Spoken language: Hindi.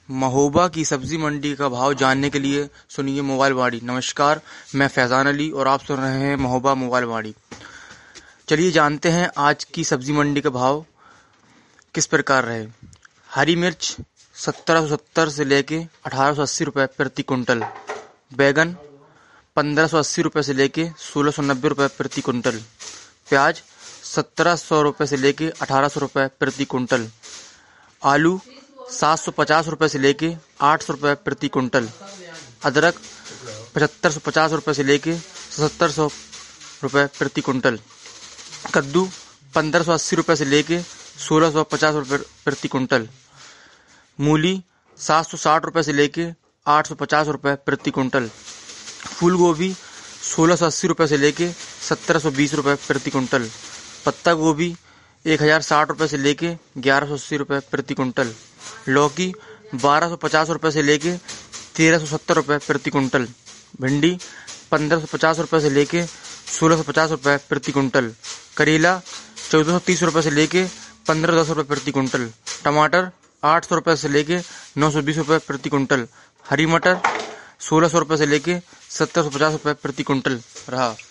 महोबा की सब्जी मंडी का भाव जानने के लिए सुनिए मोबाइल वाणी। नमस्कार, मैं फैजान अली और आप सुन रहे हैं महोबा मोबाइल वाणी। चलिए जानते हैं आज की सब्जी मंडी का भाव किस प्रकार रहे। हरी मिर्च 1770 से लेके 1880 रुपये प्रति कुंटल, बैगन 1580 रुपये से लेके 1690 रुपये प्रति कुंटल, प्याज 1700 रुपये से लेके 1800 रुपये प्रति कुंटल, आलू 750 रुपये से लेके 800 रुपये प्रति कुंटल, अदरक 7550 रुपये से लेके 7700 रुपये प्रति कुंटल, कद्दू 1580 रुपये से लेके 1650 रुपये प्रति कुंटल, मूली 760 रुपये से लेके 850 रुपये प्रति कुंटल, फूल गोभी 1680 रुपये से लेके 1720 रुपये प्रति कुंटल, पत्ता गोभी 1060 रुपये से लेके 1180 रुपये प्रति कुंटल, लौकी 1250 रुपये से लेके 1370 रुपये प्रति कुंटल, भिंडी 1550 रुपये से लेके 1650 रुपये प्रति कुंटल, करेला 1430 रुपये से लेके 1510 रुपये प्रति कुंटल, टमाटर 800 रुपये से लेके 920 रुपये प्रति कुंटल, हरी मटर 1600 रुपये से लेके 1750 रुपये प्रति कुंटल रहा।